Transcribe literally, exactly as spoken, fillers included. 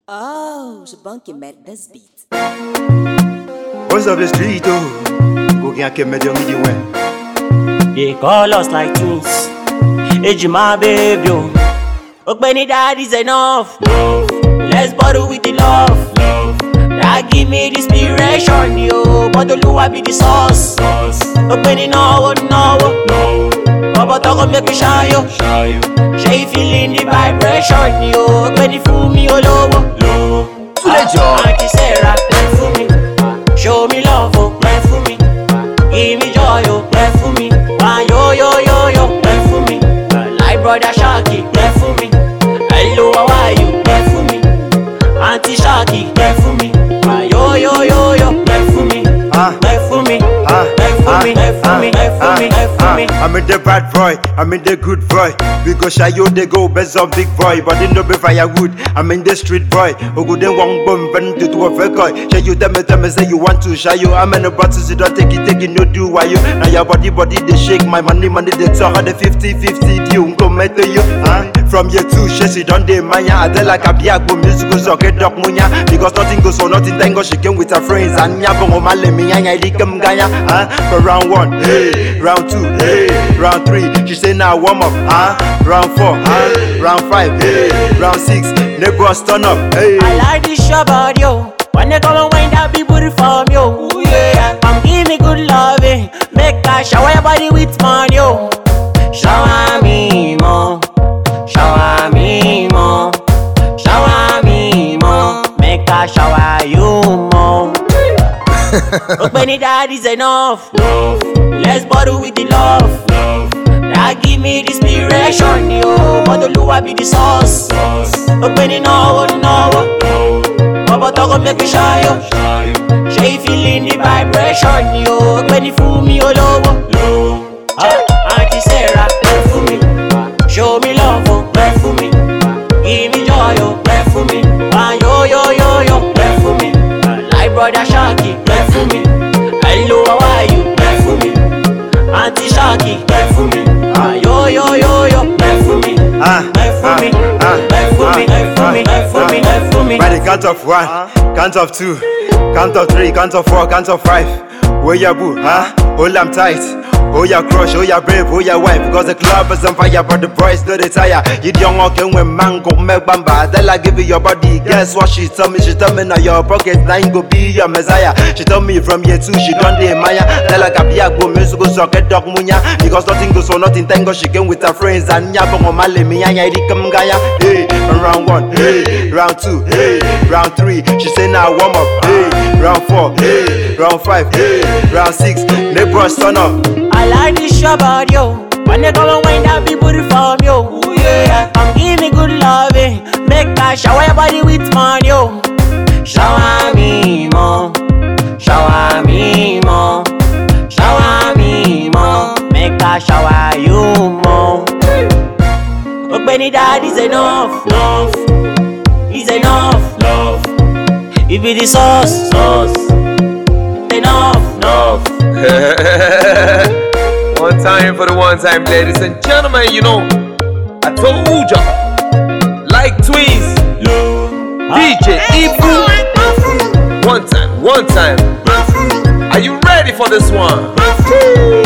Oh, Shabanky made this beat. What's up the street, oh? Go get me the midi when. They call us like twins. Age my baby, oh. Ogbeni daddy's enough. Love. Let's bottle with the love. Love. That give me the inspiration, yo. But the Lua be the sauce. Sauce. Ogbeni no, no, no. Baba talk make me shy, yo. Shy, yo. She feeling the vibration, yo. Ogbeni fool me all over. Low. Auntie Sarah, play for me. Show me love, oh, play for me. Give me joy, oh, play for me. Ah, yo, yo, yo, yo, play for me. Like brother Sharky, play for me. Hello, how are you? Play for me. Auntie Sharky, play for me. Ah, yo, yo, yo, yo, play for me. Play for me. Play for me. Play for me. Play for me. Play for me. I'm in the bad boy, I'm in the good boy. We go shy yo, they go best of big boy. But they no be firewood, I'm in the street boy. Who go then one bomb and do to a fake boy. Shy you tell me, tell me say you want to shy you. I'm in the bottles, you don't take it, take it, no do why you. Now your body, body, they shake my money, money, they talk at the fifty fifty. You come to you, huh? From year two, she done the mania. I tell like a biago music goes okay, dog munya. Because nothing goes for nothing, tango, she came with her friends. And nyabongo male me, I likam ganya, huh? For round one, hey, round two, hey, round three, she say now warm up, huh? Round four, huh? Round five, hey, round six, neighbors turn up, hey. I like this show about you. When they come and wind up, be booty from you. Ooh, yeah. Come give me good loving. Make her shower your body with money, yo. Shower me more. Shower me more. Shower me more. Make her shower you more. Ogbeni daddy's enough. Love. Let's bottle with the love. Love. That give me the inspiration, yo. But the Lua be the sauce. Sauce. Ogbeni no, no, no. Baba talk make me shy, yo. She feeling the vibration, yo. Ogbeni fool me all over. Low. Auntie Sarah, play for me. Show me love, oh, play for me. Give me joy, oh, play for me. Ah, yo, yo, yo, yo, play for me. Like brother Sharky, play for me. Hello, how are you? Play for me. Auntie Sharky, play for me. Ah, yo, yo, yo, yo, play for me. Play for me. Play for me. Play for me. Play for me. Play for me. By the count of one, count of two, count of three, count of four, count of five. Where ya boo, huh? Hold them tight. Oh ya crush, oh ya brave, oh ya wife. Because the club is on fire, but the boys do the tire. You young walking when mango make bamba. Then I give you your body. Guess what she told me? She told me now your pocket nine go be your messiah. She told me from year two she done the Maya. Then like a biago music go socket dog munya. Because nothing goes for nothing. Tango she came with her friends and nyabongo male me anya idikam gaya. Hey, round one, hey, round two, hey, round three. She say now warm up. Hey, round four, hey, round five, hey, round six. Neighbors turn up. I like this show about you. When they come and wind up, be booty from you. Ooh, yeah. Come give me good loving. Make her shower your body with money, yo. Shower me more. Shower me more. Shower me more. Make her shower you more. Ogbeni daddy's enough. Love. He's enough. Love. He be the sauce. Sauce. Enough. Love. One time for the one time, ladies and gentlemen, you know, I told ya, like twins, D J Ibu. One time, one time. Are you ready for this one?